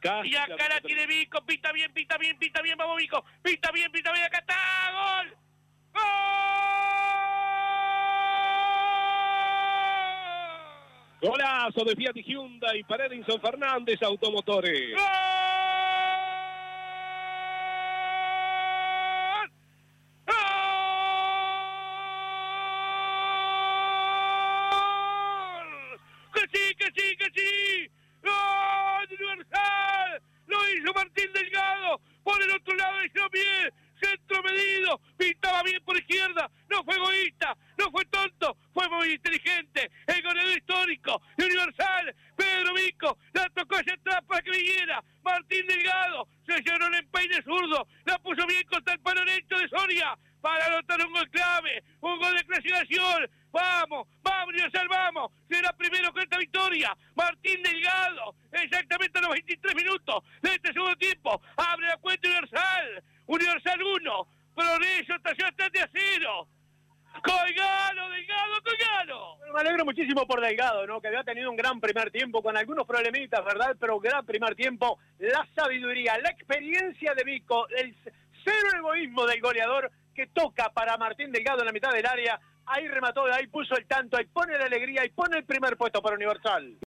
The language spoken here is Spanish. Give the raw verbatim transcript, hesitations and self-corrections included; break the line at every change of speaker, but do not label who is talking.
Casi
y acá la tiene Vico, pita bien, pita bien, pita bien, vamos Vico, pita bien, pita bien, acá está, gol. ¡Gol!
Golazo de Fiat y Hyundai para Edinson Fernández Automotores.
¡Gol! ¡Que sí, que sí, que sí! ¡Gol Universal! Lo hizo Martín Delgado. Por el otro lado hizo bien. Centro medido. Pintaba bien por izquierda. No fue egoísta. No fue tonto. Fue muy inteligente. El goleador histórico de Universal. Pedro Vico. La tocó hacia atrás para que viniera. Martín Delgado. Se llenó el empeine zurdo. La puso bien contra el palo derecho de Soria. Para anotar un gol clave. Un gol de clasificación. Vamos, vamos, Universal, vamos. Será primero con esta victoria. Martín Delgado, exactamente a los veintitrés minutos de este segundo tiempo. Abre la cuenta Universal. Universal uno. Progreso estación de a cero. Colgalo, Delgado, colgalo.
Me alegro muchísimo por Delgado, ¿no? Que había tenido un gran primer tiempo con algunos problemitas, ¿verdad? Pero gran primer tiempo. La sabiduría, la experiencia de Vico, el cero egoísmo del goleador que toca para Martín Delgado en la mitad del área. Ahí remató, ahí puso el tanto, ahí pone la alegría, ahí pone el primer puesto para Universal.